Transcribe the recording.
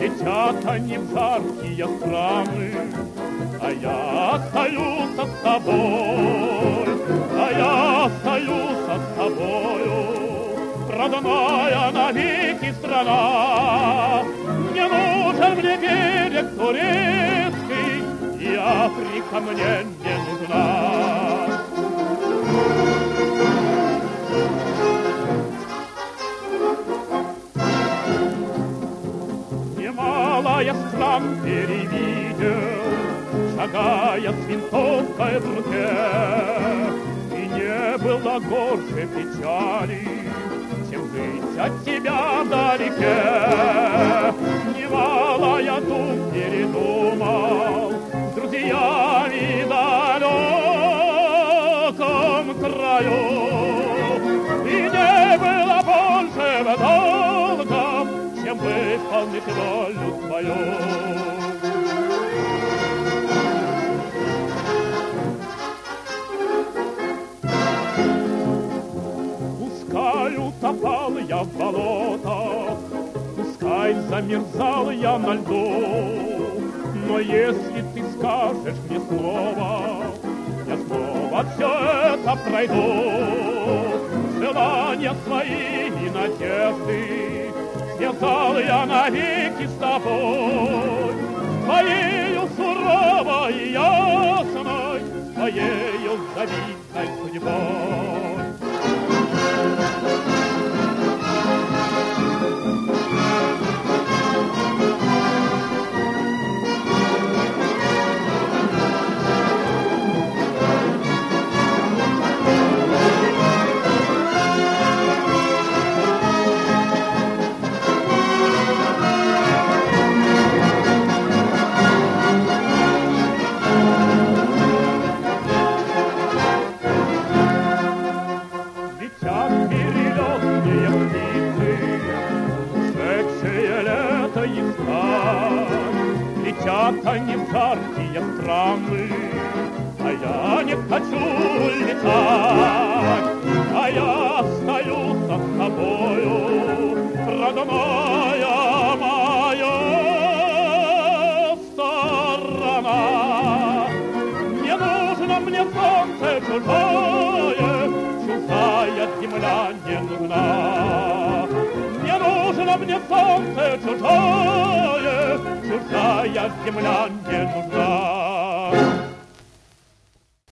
Летят они в жаркие страны, а я остаюсь с тобой, а я остаюсь с тобою, родная навеки страна. Не нужен мне берег турецкий, и Африка мне не нужна. Немало я стран перевидел, шагая с винтовкой в руке, и не было горше печали, чем жить от тебя вдалеке. Немало я тут передумал с друзьями в далеком краю, и не было больше долга, чем выполнить волю твою. Пускай утопал я в болотах, пускай замерзал я на льду, но если ты скажешь мне слово, я снова все это пройду. Желания свои и надежды связал я навеки с тобой, твоею суровой и ясной, твоею завидной судьбой. Летят они в жаркие страны, а я не хочу летать, а я остаюсь с тобою, родная моя сторона. Не нужно мне солнце чужое, чужая земля не нужна. Не нужно мне солнце чужое, чужая земля не нужна.